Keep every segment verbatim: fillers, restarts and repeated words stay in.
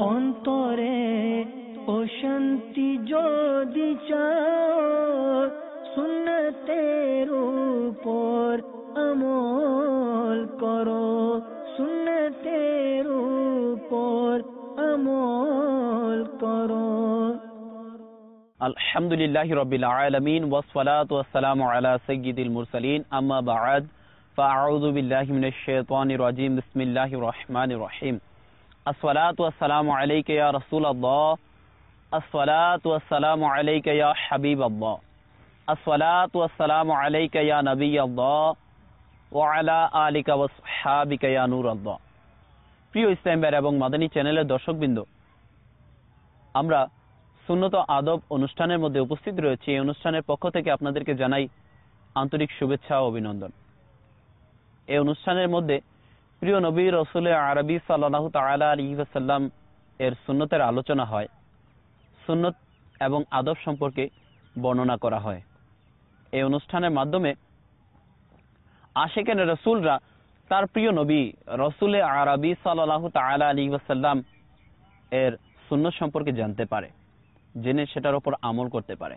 অন্তরে ও শান্তি যদি চাও, সুন্নতের উপর আমল করো, সুন্নতের উপর আমল করো। আলহামদুলিল্লাহি রাব্বিল আলামিন ওয়াসসালাতু ওয়াসসালামু আলা সাইয়্যিদিল মুরসালিন, আম্মা বা'দ, ফাআউযু বিল্লাহি মিনাশ শাইতানির রাজীম। বিসমিল্লাহির রহমানির রহিম। আসসালাতু ওয়াসসালামু আলাইকা ইয়া রাসূলাল্লাহ, আসসালাতু ওয়াসসালামু আলাইকা ইয়া হাবিবাল্লাহ, আসসালাতু ওয়াসসালামু আলাইকা ইয়া নবিয়াল্লাহ ওয়া আলা আলিকা ওয়া আসহাবিকা ইয়া নূরাল্লাহ। প্রিয় ইসলাম ভাই এবং মাদানী চ্যানেলের দর্শকবৃন্দ, আমরা সুন্নত আদব অনুষ্ঠানের মধ্যে উপস্থিত রয়েছে। এই অনুষ্ঠানের পক্ষ থেকে আপনাদেরকে জানাই আন্তরিক শুভেচ্ছা ও অভিনন্দন। এই অনুষ্ঠানের মধ্যে প্রিয় নবী রাসূল আরবি সাল্লাল্লাহু তাআলা আলাইহি ওয়াসাল্লাম এর সুন্নতের আলোচনা হয়, সুন্নত এবং আদব সম্পর্কে বর্ণনা করা হয়। এই অনুষ্ঠানের মাধ্যমে আশিকান রাসূলরা তার প্রিয় নবী রাসূল আরবি সাল্লাল্লাহু তাআলা আলাইহি ওয়াসাল্লাম এর সুন্নত সম্পর্কে জানতে পারে, জেনে সেটার উপর আমল করতে পারে।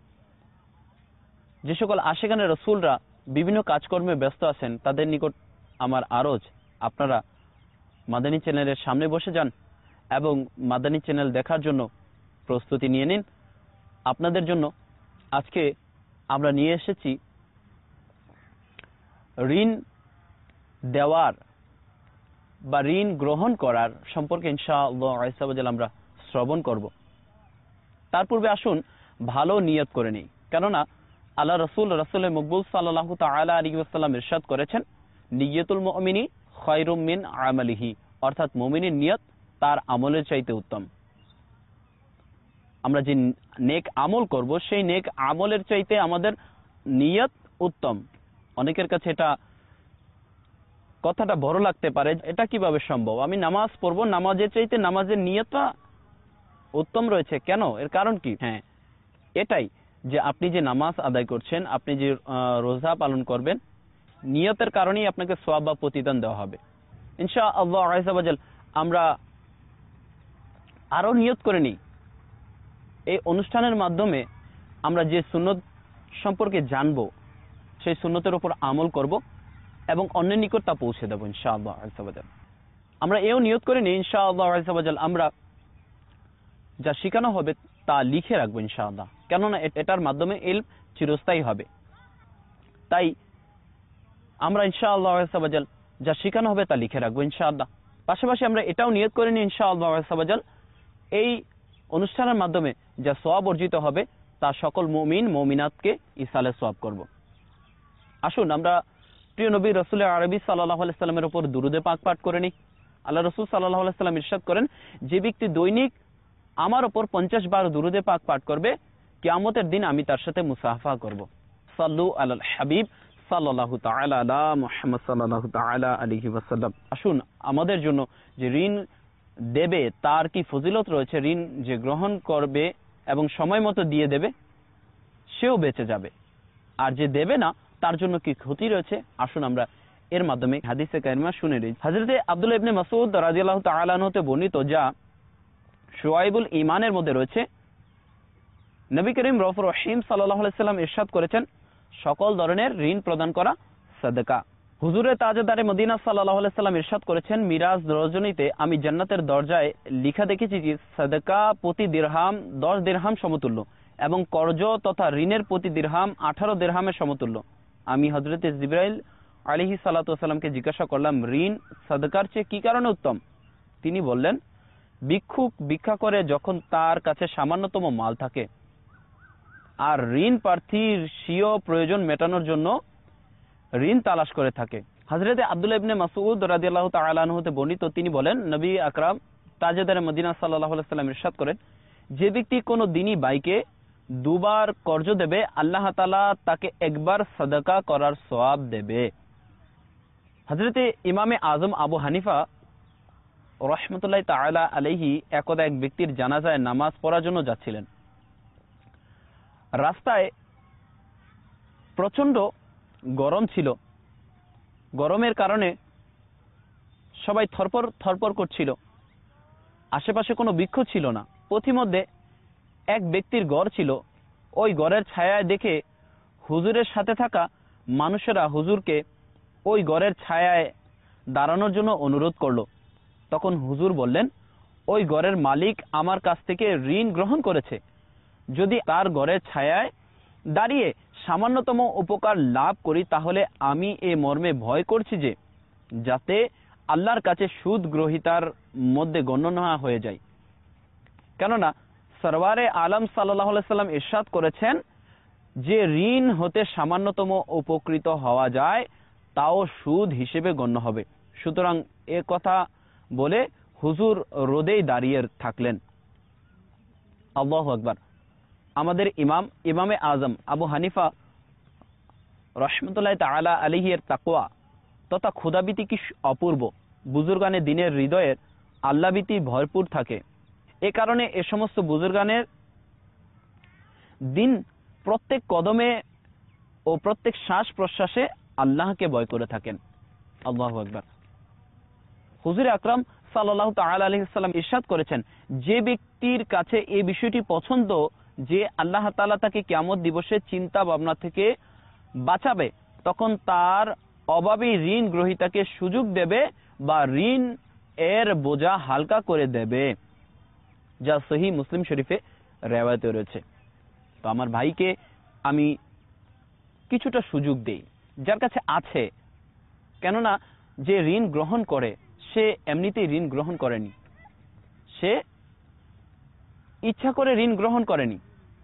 যে সকল আশিকানে রাসূলরা বিভিন্ন কাজকর্মে ব্যস্ত আছেন, তাদের নিকট আমার আরজ, আপনারা মাদানী চ্যানেলের সামনে বসে যান এবং মাদানী চ্যানেল দেখার জন্য প্রস্তুতি নিয়ে নিন। আপনাদের জন্য আজকে আমরা নিয়ে এসেছি ঋণ দেওয়ার বা ঋণ গ্রহণ করার সম্পর্কে ইনশাআল্লাহ আযজা ওয়া জাল্লা আমরা শ্রবণ করব। তার পূর্বে আসুন ভালো নিয়ত করে নিই, কেননা আল্লাহ রসুল রসুল মকবুল সাল্লাল্লাহু তাআলা আলাইহি ওয়াসাল্লাম ইরশাদ করেছেন, নিয়তুল মুমিনি খায়রুম মিন আমালিহি, অর্থাৎ মুমিনের নিয়ত তার আমলের চাইতে উত্তম। আমরা যে নেক আমল করব, সেই নেক আমলের চাইতে আমাদের নিয়ত উত্তম। অনেকের কাছে এটা কথাটা বড় লাগতে পারে, এটা কিভাবে সম্ভব? আমি নামাজ পড়বো, নামাজের চাইতে নামাজের নিয়তটা উত্তম রয়েছে কেন? এর কারণ কি? হ্যাঁ, এটাই যে আপনি যে নামাজ আদায় করছেন, আপনি যে রোজা পালন করবেন, নিয়তের কারণেই আপনাকে সওয়াব বা প্রতিদান দেওয়া হবে ইনশাআল্লাহ আযজা ওয়া জাল্লা। আমরা আরো নিয়ত করে নিই, এই অনুষ্ঠানের মাধ্যমে আমরা যে সুন্নত সম্পর্কে জানবো, সেই সুন্নতের উপর আমল করব এবং অন্যের নিকট তা পৌঁছে দেবো ইনশাআল্লাহ আযজা ওয়া জাল্লা। আমরা এও নিয়ত করে নিই ইনশাআল্লাহ আযজা ওয়া জাল্লা, আমরা যা শেখানো হবে তা লিখে রাখবো ইনশাআল্লাহ, কেননা এটার মাধ্যমে ইলম চিরস্থায়ী হবে। তাই আমরা ইনশাআল্লাহ আযজা ওয়া জাল্লা যা শেখানো হবে তা লিখে রাখবো ইনশাআল্লাহ। পাশাপাশি আমরা এটাও নিয়ত করে নিই ইনশাআল্লাহ আযজা ওয়া জাল্লা, এই অনুষ্ঠানের মাধ্যমে যা সওয়াব অর্জিত হবে তা সকল মুমিন মুমিনাতকে ইসালে সওয়াব করব। আসুন আমরা প্রিয় নবী রাসূল আরবি সাল্লাল্লাহু আলাইহি সাল্লামের উপর দুরূদে পাক পাঠ করে নিই। আল্লাহ রাসূল সাল্লাল্লাহু আলাইহি সাল্লাম ইরশাদ করেন, যে ব্যক্তি দৈনিক আমার উপর পঞ্চাশ বার দুরূদে পাক পাঠ করবে, কিয়ামতের দিন আমি তার সাথে মুসাফা করব। সাল্লু আলাল হাবিব সাল্লাল্লাহু তাআলা আলা মুহাম্মদ সাল্লাল্লাহু তাআলা আলাইহি ওয়াসাল্লাম। আসুন আমাদের জন্য যে ঋণ দেবে তার কি ফজিলত রয়েছে, ঋণ যে গ্রহণ করবে এবং সময় মতো দিয়ে দেবে সেও বেঁচে যাবে, আর যে দেবে না তার জন্য কি ক্ষতি রয়েছে। আসুন আমরা এর মাধ্যমে হাদিসে কারিমা শুনে নিই। হযরতে আব্দুল্লাহ ইবনে মাসউদ রাদিয়াল্লাহু তাআলা আনহু হতে বর্ণিত, যা শুআইবুল ঈমানের মধ্যে রয়েছে, নবী করিম রাউফুর রহিম সাল্লাল্লাহু আলাইহি সাল্লাম ইরশাদ করেছেন, সকল ধরনের ঋণ প্রদান করা সাদাকা। হুজুরে তাজদারে মদিনা সাল্লাল্লাহু আলাইহি সাল্লাম ইরশাদ করেছেন, মিরাজ রজনীতে আমি জান্নাতের দরজায় লেখা দেখেছি যে সাদাকা প্রতি দিরহাম দশ দিরহাম সমতুল্য এবং কর্জ তথা ঋণের প্রতি দিরহাম আঠারো দিরহামের সমতুল্য। আমি হযরতে জিবরাইল আলাইহিস সালাতু ওয়াস সালামকে জিজ্ঞাসা করলাম, ঋণ সাদাকার চেয়ে কি কারণে উত্তম? তিনি বললেন, ভিক্ষুক ভিক্ষা করে যখন তার কাছে সামান্যতম মাল থাকে, আর ঋণ প্রার্থীর স্বীয় প্রয়োজন মেটানোর জন্য ঋণ তালাশ করে থাকে। হযরতে আব্দুল্লাহ ইবনে মাসউদ রাদিয়াল্লাহু তাআলা আনহু হতে বর্ণিত, তিনি বলেন, নবী আকরাম তাজদারে মদিনা সাল্লাল্লাহু আলাইহি সাল্লাম ইরশাদ করেন, যে ব্যক্তি কোনো দিনই বাইকে দুবার কর্জ দেবে, আল্লাহ তাআলা তাকে একবার সাদাকা করার সওয়াব দেবে। হযরতে ইমামে আজম আবু হানিফা রাহমাতুল্লাহি তাআলা আলাইহি একদা এক ব্যক্তির জানাজায় নামাজ পড়ার জন্য যাচ্ছিলেন। রাস্তায় প্রচন্ড গরম ছিল, গরমের কারণে সবাই থরপর থরপর করছিল। আশেপাশে কোনো বৃক্ষ ছিল না। পথিমধ্যে এক ব্যক্তির ঘর ছিল। ওই ঘরের ছায়ায় দেখে হুজুরের সাথে থাকা মানুষেরা হুজুরকে ওই ঘরের ছায়ায় দাঁড়ানোর জন্য অনুরোধ করলো। তখন হুজুর বললেন, ওই ঘরের মালিক আমার কাছ থেকে ঋণ গ্রহণ করেছে, যদি তার ঘরের ছায়ায় দাঁড়িয়ে সামান্যতম উপকার লাভ করি তাহলে আমি এ মর্মে ভয় করছি যে যাতে আল্লাহর কাছে সুদ গ্রহীতার মধ্যে গণ্য না হয়ে যায়। কেননা সরওয়ারে আলম সাল্লাল্লাহু আলাইহি সাল্লাম ইরশাদ করেছেন যে ঋণ হতে সামান্যতম উপকৃত হওয়া যায় তাও সুদ হিসেবে গণ্য হবে। সুতরাং এ কথা বলে হুজুর রোদেই দাঁড়িয়ে থাকলেন। আল্লাহু আকবার। আমাদের ইমাম ইমামে আজম আবু হানিফা রাহমাতুল্লাহি তাআলা আলাইহির তাকওয়া তথা খোদাভীতি কি অপূর্ব। বুজুর্গানে দিনের হৃদয়ের আল্লাহভীতি ভরপুর থাকে। এ কারণে এ সমস্ত বুজুর্গানের দিন প্রত্যেক কদমে ও প্রত্যেক শ্বাস প্রশ্বাসে আল্লাহকে ভয় করে থাকেন। আল্লাহু আকবার। হুজুর আকরাম সাল্লাল্লাহু তাআলা আলাইহি সাল্লাম ইরশাদ করেছেন, যে ব্যক্তির কাছে এই বিষয়টি পছন্দ যে আল্লাহ তাআলা তাকে কিয়ামত দিবসে চিন্তা ভাবনা থেকে বাঁচাবে, তখন তার অভাবী ঋণ গ্রহীতাকে সুযোগ দেবে বা ঋণ এর বোঝা হালকা করে দেবে, যা সহিহ মুসলিম শরীফে রিওয়ায়াতে রয়েছে। তো আমার ভাইকে আমি কিছুটা সুযোগ দেই যার কাছে আছে। কেননা যে ঋণ গ্রহণ করে সে এমনিতেই ঋণ গ্রহণ করেনি, সে ইচ্ছা করে ঋণ গ্রহণ করেনি,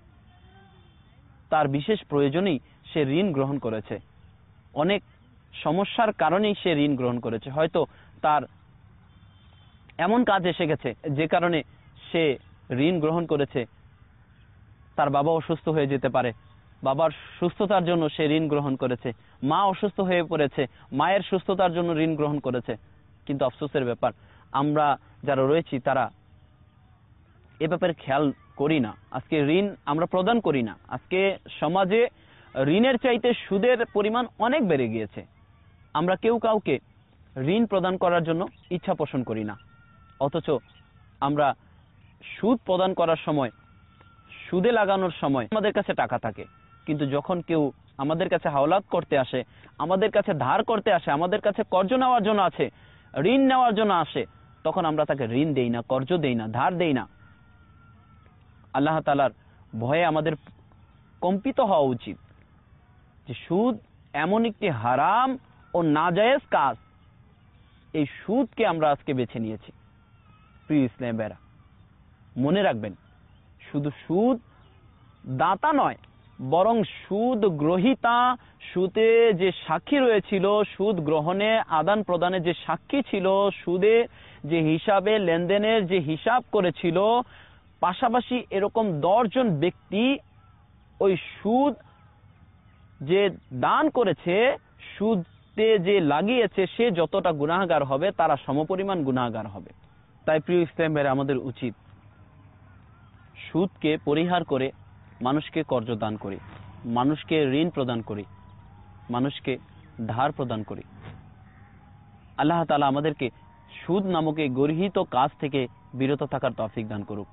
তার বিশেষ প্রয়োজনেই সে ঋণ গ্রহণ করেছে। অনেক সমস্যার কারণেই সে ঋণ গ্রহণ করেছে। হয়তো তার এমন কাজ এসে গেছে যে কারণে সে ঋণ গ্রহণ করেছে। তার বাবা অসুস্থ হয়ে যেতে পারে, বাবার সুস্থতার জন্য সে ঋণ গ্রহণ করেছে। মা অসুস্থ হয়ে পড়েছে, মায়ের সুস্থতার জন্য ঋণ গ্রহণ করেছে। কিন্তু আফসোসের ব্যাপার, আমরা যারা রয়েছি তারা এ ব্যাপারে খেয়াল করি না। আজকে ঋণ আমরা প্রদান করি না। আজকে সমাজে ঋণের চাইতে সুদের পরিমাণ অনেক বেড়ে গিয়েছে। আমরা কেউ কাউকে ঋণ প্রদান করার জন্য ইচ্ছা পোষণ করি না, অথচ আমরা সুদ প্রদান করার সময়, সুদে লাগানোর সময় আমাদের কাছে টাকা থাকে, কিন্তু যখন কেউ আমাদের কাছে হাওলাত করতে আসে, আমাদের কাছে ধার করতে আসে, আমাদের কাছে কর্জ নেওয়ার জন্য আছে, ঋণ নেওয়ার জন্য আসে, তখন আমরা তাকে ঋণ দেই না, কর্জ দেই না, ধার দেই না। আল্লাহ তাআলার ভয়ে আমাদের কম্পিত হওয়া উচিত যে সুদ এমন একটি হারাম ও নাজায়েজ কাজ, এই সুদকে আমরা আজকে বেছে নিয়েছি। প্রিয় ইসলাম ভাইরা, মনে রাখবেন, শুধু সুদ দাতা নয়, বরং সুদ গ্রহীতা, সুদে যে সাক্ষী রয়েছিল, সুদ গ্রহণে আদান প্রদানে যে সাক্ষী ছিল, সুদে যে হিসাবে লেনদেনের যে হিসাব করেছিল, পাশাপাশি এরকম দশজন ব্যক্তি ওই সুদ যে দান করেছে, সুদে যে লাগিয়েছে, সে যতটা গুনাহগার হবে তারা সমপরিমাণ গুনাহগার হবে। তাই প্রিয় ইসলাম ভাইরা, আমাদের উচিত সুদকে পরিহার করে মানুষকে কর্জ দান করি, মানুষকে ঋণ প্রদান করি, মানুষকে ধার প্রদান করি। আল্লাহ তাআলা আমাদেরকে সুদ নামক এই গর্হিত কাজ থেকে বিরত থাকার তৌফিক দান করুক।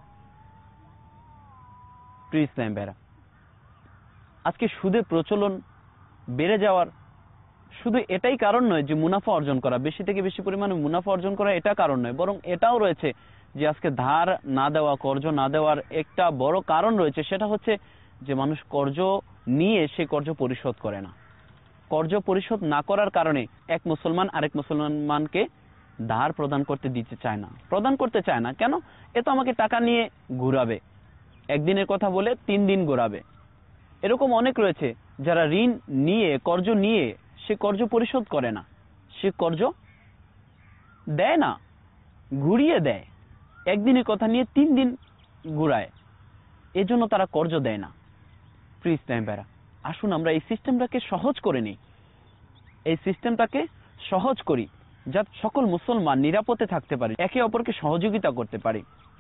প্রিয় ইসলাম ভাইরা, আজকে সুদের প্রচলন বেড়ে যাওয়ার শুধু এটাই কারণ নয় যে মুনাফা অর্জন করা, বেশি থেকে বেশি পরিমাণে মুনাফা অর্জন করা এটা কারণ নয়, বরং এটাও রয়েছে যে আজকে ধার না দেওয়া, কর্জ না দেওয়ার একটা বড় কারণ রয়েছে। সেটা হচ্ছে যে মানুষ কর্জ নিয়ে সে কর্জ পরিশোধ করে না। কর্জ পরিশোধ না করার কারণে এক মুসলমান আরেক মুসলমানকে ধার প্রদান করতে দিতে চায় না, প্রদান করতে চায় না। কেন? এ তো আমাকে টাকা নিয়ে ঘুরাবে, একদিনের কথা বলে তিন দিন ঘোরাবে। এরকম অনেক রয়েছে যারা ঋণ নিয়ে, কর্জ নিয়ে সে কর্জ পরিশোধ করে না, সে কর্জ দেয় না, ঘুরিয়ে দেয়, একদিনের কথা নিয়ে তিন দিন ঘুরায়, এজন্য তারা কর্জ দেয় না। প্রিয় ইসলাম ভাইরা, আসুন আমরা এই সিস্টেমটাকে সহজ করে নিই, এই সিস্টেমটাকে সহজ করি, যাতে সকল মুসলমান নিরাপদে থাকতে পারে, একে অপরকে সহযোগিতা করতে পারে।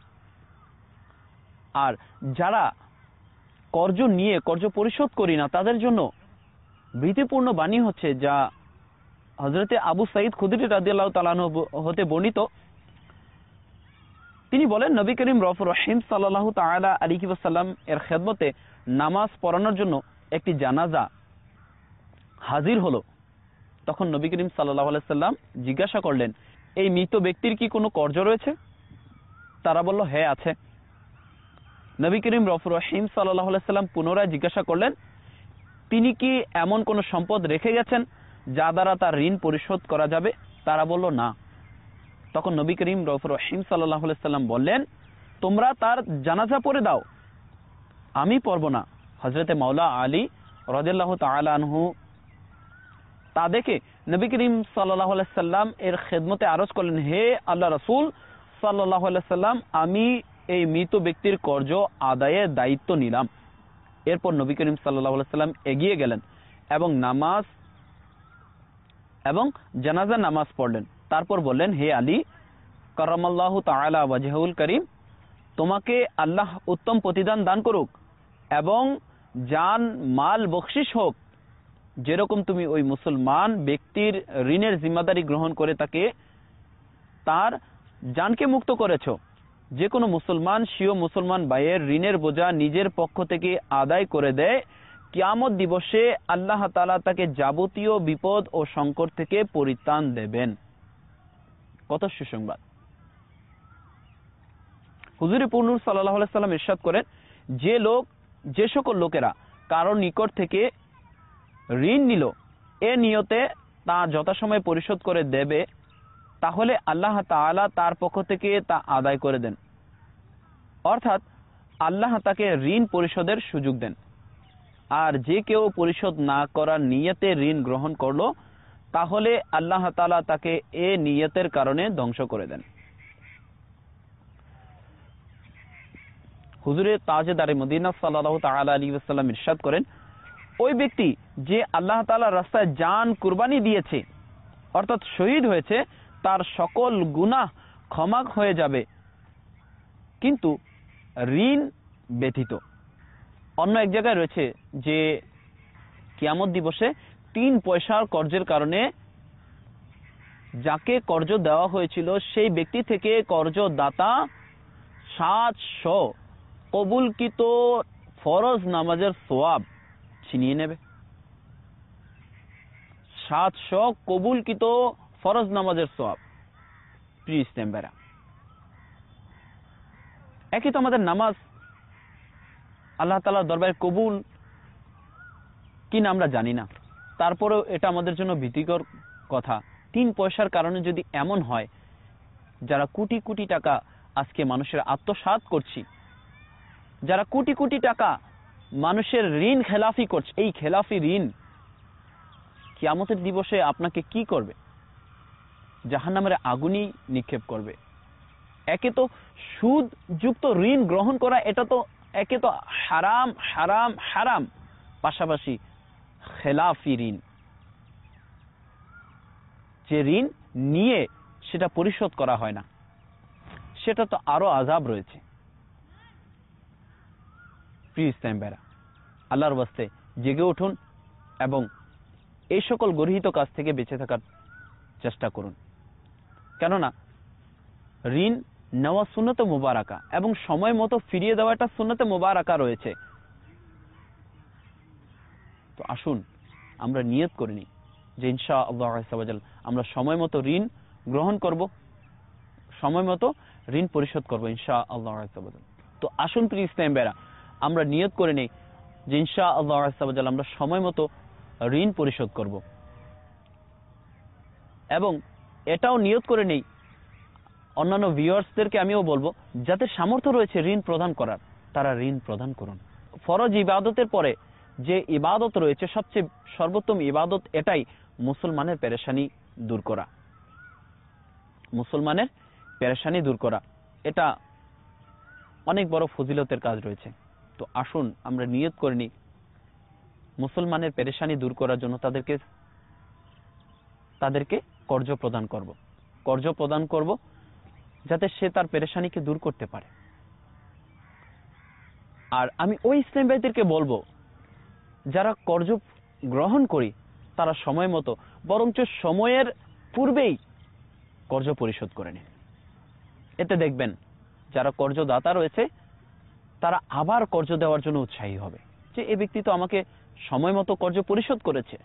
আর যারা কর্জ নিয়ে কর্জ পরিশোধ করি না তাদের জন্য ভীতিপূর্ণ বাণী হচ্ছে, যা হযরতে আবু সাঈদ খুদরি রাদিয়াল্লাহু তাআলা আনহু হতে বর্ণিত। তিনি বলেন, নবী করিম রউফুর রহিম সাল্লাল্লাহু তাআলা আলাইহি ওয়াসাল্লাম এর খেদমতে নামাজ পড়ানোর জন্য একটি জানাজা হাজির হলো। তখন নবী করিম সাল্লাল্লাহু আলাইহি সাল্লাম জিজ্ঞাসা করলেন, এই মৃত ব্যক্তির কি কোনো কর্জ রয়েছে? তারা বলল, হ্যাঁ আছে। নবী করিম রউফুর রহিম সাল্লাল্লাহু আলাইহি সাল্লাম পুনরায় জিজ্ঞাসা করলেন, তিনি কি এমন কোন সম্পদ রেখে গেছেন যা দ্বারা তার ঋণ পরিশোধ করা যাবে? তারা বলল, না। তখন নবী করিম রউফুর রহিম সাল্লাল্লাহু আলাইহি সাল্লাম বললেন, তোমরা তার জানাজা পড়ে দাও, আমি পড়ব না। হযরতে মাওলা আলী রাদিয়াল্লাহু তাআলা আনহু তা দেখে নবী করিম সাল্লাল্লাহু আলাইহি সাল্লাম এর খেদমতে আরজ করলেন, হে আল্লাহ রাসূল সাল্লাল্লাহু আলাইহি সাল্লাম, আমি এই মৃত ব্যক্তির কর্জ আদায়ের দায়িত্ব নিলাম। এরপর নবী করিম সাল্লাল্লাহু আলাইহি সাল্লাম এগিয়ে গেলেন এবং নামাজ এবং জানাজা নামাজ পড়লেন। তারপর বললেন, হে আলী কারামাল্লাহু তাআলা ওয়াজহুল করিম, তোমাকে আল্লাহ উত্তম প্রতিদান দান করুক এবং জান মাল বখশিশ হোক, যেরকম তুমি ওই মুসলমান ব্যক্তির ঋণের জিম্মাদারি গ্রহণ করে তাকে তার জানকে মুক্ত করেছো। যে কোনো মুসলমান স্বীয় মুসলমান ভাইয়ের ঋণের বোঝা নিজের পক্ষ থেকে আদায় করে দেয়, কিয়ামত দিবসে আল্লাহ তাআলা তাকে যাবতীয় বিপদ ও সংকট থেকে পরিত্রাণ দেবেন। কত সুসংবাদ! হুজুরে পূর্ণুর সাল্লাল্লাহু আলাইহি সাল্লাম ইরশাদ করেন, যে লোক যে সকল লোকেরা কারোর নিকট থেকে ঋণ নিল এ নিয়তে তা যথাসময়ে পরিশোধ করে দেবে, তাহলে আল্লাহ তাআলা তার পক্ষ থেকে তা আদায় করে দেন, অর্থাৎ আল্লাহ তাকে ঋণ পরিশোধের সুযোগ দেন। আর যে কেউ পরিশোধ না করার নিয়তে ঋণ গ্রহণ করলো, তাহলে আল্লাহ তাআলা তাকে এ নিয়তের কারণে ধ্বংস করে দেন। হুজুরে তাজেদারে মদিনা সাল্লাল্লাহু তাআলা আলাইহি ওয়াসাল্লাম ইরশাদ করেন, ওই ব্যক্তি যে আল্লাহ তাআলার রাস্তায় জান কুরবানি দিয়েছে অর্থাৎ শহীদ হয়েছে, তার সকল গুনাহ ক্ষমা হয়ে যাবে, কিন্তু ঋণ ব্যতীত। অন্য এক জায়গায় রয়েছে যে কিয়ামত দিবসে তিন পয়সার কর্জের কারণে যাকে কর্জ দেওয়া হয়েছিল সেই ব্যক্তি থেকে কর্জদাতা সাতশো কবুলকৃত ফরজ নামাজের সওয়াব ছিনিয়ে নেবে। সাতশো কবুলকৃত ফরজ নামাজের সওয়াব। প্রিয় ইসলাম ভাইরা, একই তো আমাদের নামাজ আল্লাহ তাআলার দরবারে কবুল কিনা আমরা জানি না, তারপরেও এটা আমাদের জন্য ভীতিকর কথা। তিন পয়সার কারণে যদি এমন হয়, যারা কোটি কোটি টাকা আজকে মানুষের আত্মসাৎ করছি, যারা কোটি কোটি টাকা মানুষের ঋণ খেলাফি করছে, এই খেলাফি ঋণ কিয়ামতের দিবসে আপনাকে কি করবে? জাহান্নামের আগুনই নিক্ষেপ করবে। একে তো সুদ যুক্ত ঋণ গ্রহণ করা, এটা তো একে তো হারাম হারাম হারাম, পাশাপাশি খেলাফি ঋণ, যে ঋণ নিয়ে সেটা পরিশোধ করা হয় না, সেটা তো আরো আযাব রয়েছে। প্রিয় ইসলাম ভাইরা, আল্লাহর ওয়াস্তে জেগে উঠুন এবং এই সকল গর্হিত কাজ থেকে বেঁচে থাকার চেষ্টা করুন। কেননা ঋণ নেওয়া সুন্নতে মুবারাকা এবং সময় মতো ফিরিয়ে দেওয়াটা সুন্নতে মুবারাকা রয়েছে। তো আসুন আমরা নিয়ত করে নিই যে ইনশাআল্লাহ আযজা ওয়া জাল আমরা সময় মতো ঋণ গ্রহণ করব, সময় মতো ঋণ পরিশোধ করব ইনশাআল্লাহ আযজা ওয়া জাল। তো আসুন প্রিয় ইসলাম ভাইরা, আমরা নিয়ত করে নেই যে ইনশাআল্লাহ আযজা ওয়া জাল আমরা সময় মতো ঋণ পরিশোধ করব, এবং এটাও নিয়ত করে নেই অন্যান্য ভিউয়ার্সদেরকে আমিও বলবো, যাদের সামর্থ্য রয়েছে ঋণ প্রদান করার, তারা ঋণ প্রদান করুন। ফরজ ইবাদতের পরে যে ইবাদত রয়েছে, সবচেয়ে সর্বোত্তম ইবাদত এটাই, মুসলমানের পেরেশানি দূর করা। মুসলমানের পেরেশানি দূর করা এটা অনেক বড় ফজিলতের কাজ রয়েছে। তো আসুন আমরা নিয়ত করে নিই মুসলমানের পেরেশানি দূর করার জন্য তাদেরকে তাদেরকে কর্জ প্রদান করব, কর্জ প্রদান করব যাতে সে তার পেরেশানিকে দূর করতে পারে। আর আমি ওই ইসলাম ভাইদেরকে বলবো, যারা কর্জ গ্রহণ করি তারা সময় মতো, বরঞ্চ সময়ের পূর্বেই কর্জ পরিশোধ করে নিন। এতে দেখবেন যারা কর্জদাতা রয়েছে তারা আবার কর্জ দেওয়ার জন্য উৎসাহী হবে, যে এই ব্যক্তি তো আমাকে সময় মতো কর্জ পরিশোধ করেছে,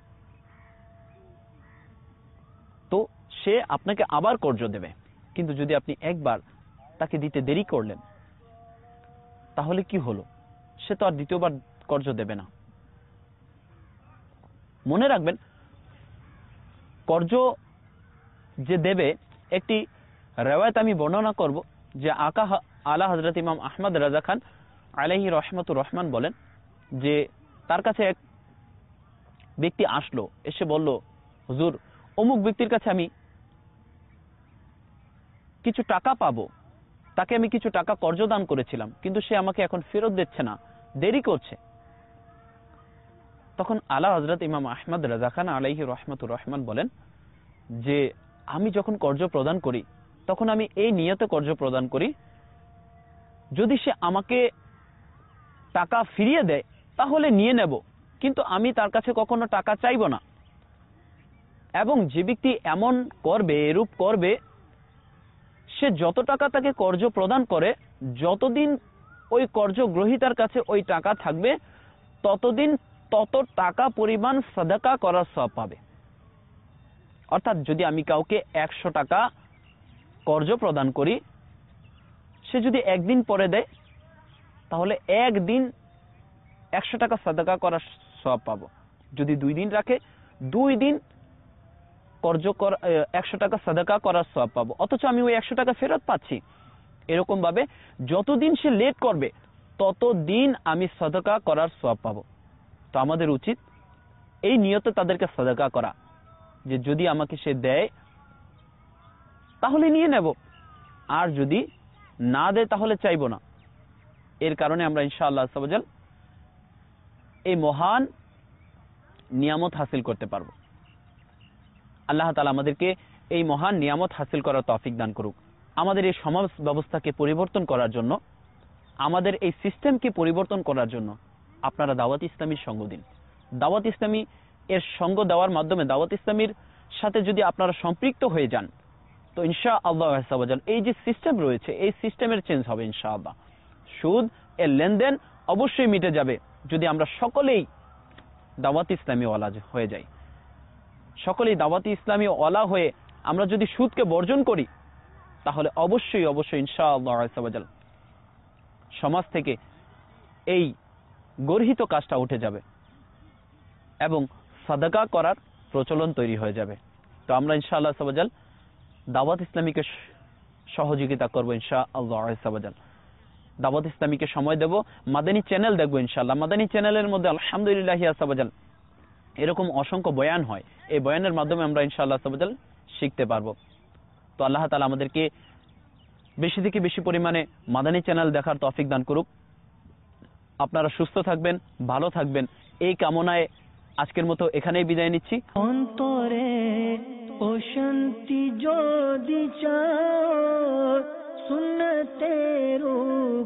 তো সে আপনাকে আবার কর্জ দেবে। কিন্তু যদি আপনি একবার তাকে দিতে দেরি করলেন, তাহলে কি হলো? সে তো আর দ্বিতীয়বার কর্জ দেবে না। মনে রাখবেন, কর্জ যে দেবে, একটি রেওয়ায়েত আমি বর্ণনা করব যে আকা আলা হযরত ইমাম আহমদ রাজা খান আলাইহি রহমাতুর রহমান বলেন যে তার কাছে এক ব্যক্তি আসলো, এসে বলল, হুজুর, অমুক ব্যক্তির কাছে আমি কিছু টাকা পাবো, তাকে আমি কিছু টাকা কর্জ দান করেছিলাম, কিন্তু সে আমাকে এখন ফেরত দিচ্ছে না, দেরি করছে। তখন আলা হযরত ইমাম আহমদ রাজা খান আলাইহি রহমাতুর রহমান বলেন যে আমি যখন কর্জ প্রদান করি তখন আমি এই নিয়তে কর্জ প্রদান করি, যদি সে আমাকে টাকা ফিরিয়ে দেয় তাহলে নিয়ে নেব, কিন্তু আমি তার কাছে কখনো টাকা চাইব না। এবং যে ব্যক্তি এমন করবে, এরূপ করবে, সে যত টাকা তাকে কর্জ প্রদান করে, যতদিন ওই কর্জ গ্রহীতার কাছে ওই টাকা থাকবে, ততদিন তত টাকা পরিমাণ সাদাকা করার সওয়াব পাবে। অর্থাৎ যদি আমি কাউকে একশো টাকা কর্জ প্রদান করি, সে যদি একদিন পরে দেয়, তাহলে একদিন একশো টাকা সাদাকা করার সওয়াব পাবো। যদি দুই দিন রাখে, দুই দিন কর্জ একশো টাকা সাদাকা করার সওয়াব পাবো, অথচ আমি ওই একশো টাকা ফেরত পাচ্ছি। এরকম ভাবে যতদিন সে লেট করবে ততদিন আমি সাদাকা করার সওয়াব পাবো। তো আমাদের উচিত এই নিয়তে তাদেরকে সাদাকা করা, যে যদি আমাকে সে দেয় তাহলে নিয়ে নেব, আর যদি না দেয় তাহলে চাইবো না। এর কারণে আমরা ইনশাআল্লাহ আযজা ওয়া জাল এই মহান নিয়ামত হাসিল করতে পারবো। আল্লাহ তাআলা আমাদেরকে এই মহান নিয়ামত হাসিল করার তৌফিক দান করুক। আমাদের এই সমাজ ব্যবস্থাকে পরিবর্তন করার জন্য, আমাদের এই সিস্টেমকে পরিবর্তন করার জন্য আপনারা দাওয়াত ইসলামীর সঙ্গ দিন। দাওয়াত ইসলামী এর সঙ্গ দেওয়ার মাধ্যমে, দাওয়াত ইসলামীর সাথে যদি আপনারা সম্পৃক্ত হয়ে যান, তো ইনশাআল্লাহ আযজা ওয়া জাল এই যে সিস্টেম রয়েছে, এই সিস্টেমের চেঞ্জ হবে ইনশাআল্লাহ। সুদ এর লেনদেন অবশ্যই মিটে যাবে যদি আমরা সকলেই দাওয়াত ইসলামী ওয়ালা হয়ে যাই। সকলেই দাওয়াত ইসলামী ওয়ালা হয়ে আমরা যদি সুদকে বর্জন করি, তাহলে অবশ্যই অবশ্যই ইনশাআল্লাহ আযজা ওয়া জাল সমাজ থেকে এই গর্হিত কাজটা উঠে যাবে এবং সাদাকা করার প্রচলন তৈরি হয়ে যাবে। তো আমরা ইনশাআল্লাহ আযজা ওয়া জাল দাওয়াত ইসলামীকে সহযোগিতা করবো ইনশাআল্লাহ আযজা ওয়া জাল। দাওয়াত ইসলামীকে সময় দেব, মাদানী চ্যানেল দেখবো ইনশাআল্লাহ। মাদানী চ্যানেলের মধ্যে আলহামদুলিল্লাহ আযজা ওয়া জাল এরকম অসংখ্য বয়ান হয়, এই বয়ানের মাধ্যমে আমরা ইনশাআল্লাহ আযজা ওয়া জাল শিখতে পারবো। তো আল্লাহ তাআলা আমাদেরকে বেশি থেকে বেশি পরিমাণে মাদানী চ্যানেল দেখার তৌফিক দান করুক। আপনারা সুস্থ থাকবেন, ভালো থাকবেন, এই কামনায় আজকের মতো এখানেই বিদায় নিচ্ছি। অন্তরে ও শান্তি যদি চাও, সুন্নতের